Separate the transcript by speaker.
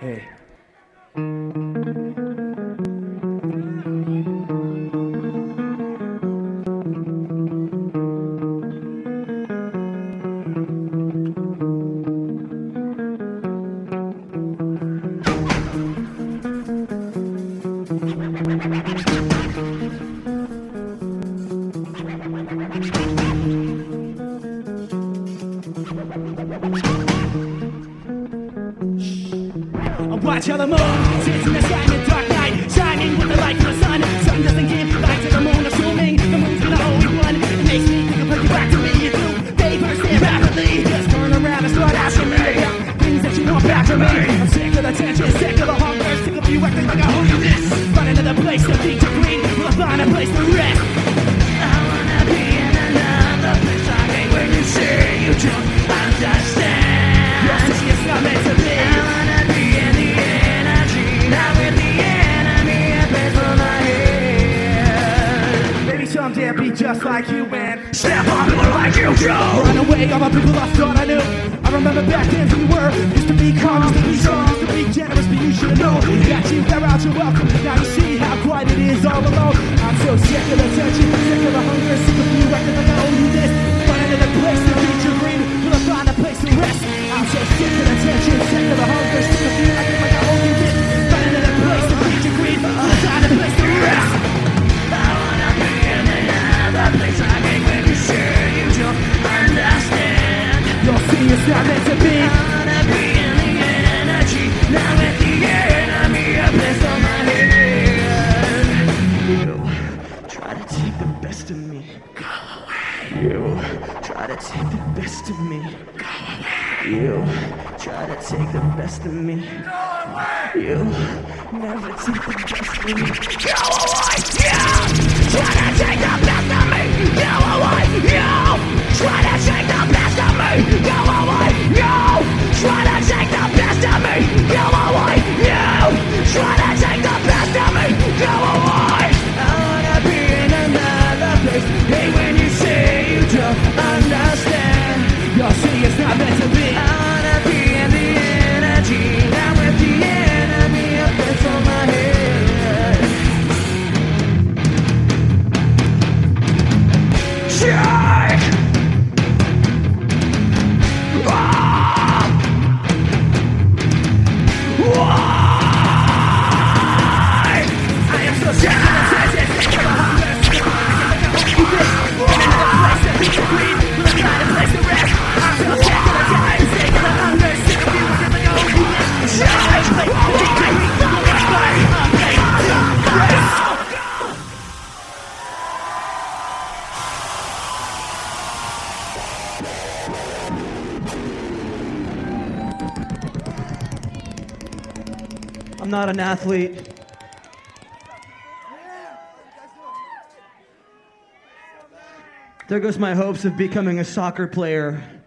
Speaker 1: Hey.
Speaker 2: Watch how the moon sits in the sky in the dark night, shining with the light from the sun. Sun doesn't give light to the moon, assuming the moon's the only one. It makes me think of put you back to me. You do vapors stand rapidly. Just turn around and start asking me about things that you want back from me. I'm sick of the tension, sick of the hunger, sick of you acting like I owe you this. Find another place to beat your green, will I find a place to rest? I wanna be in another place. I hate when you say you don't understand. You're saying it's not meant to be. Someday I'll be just like you and step on people like you do. Run away, all the people I thought I knew. I remember back then who you were. Used to be calm, used to be strong, used to be generous, but you should've known. Got you, they're out, you're welcome. Now you see how quiet it is all alone. I'm so sick of the tension, sick of the hunger, sick of you acting like I owe you this. Find another place to reach your dream, will I find a place to rest? I'm so sick of the tension, sick of the hunger, sick of you acting like I owe you this. Find another place to reach your dream, will I find a place to rest? Place I hate when you say you don't understand. You'll see it's not meant to be. I wanna be in the energy. Now with the enemy, a place on my head. You try to take the best of me. Go away. You try to take the best of me. Go away. You try to take the best of me. Go away. You never take the best of me. Go away. You try to take the best of me. Go away. You try to take the best of me. Go away. You try to take the best of me. Go away. You try to take the best of me. Go away. I wanna be in another place. Hey, when you say you don't understand, you'll see it's not meant to be. I wanna be in the energy. Now with the enemy up there on my head. I'm not an athlete. There goes my hopes of becoming a soccer player.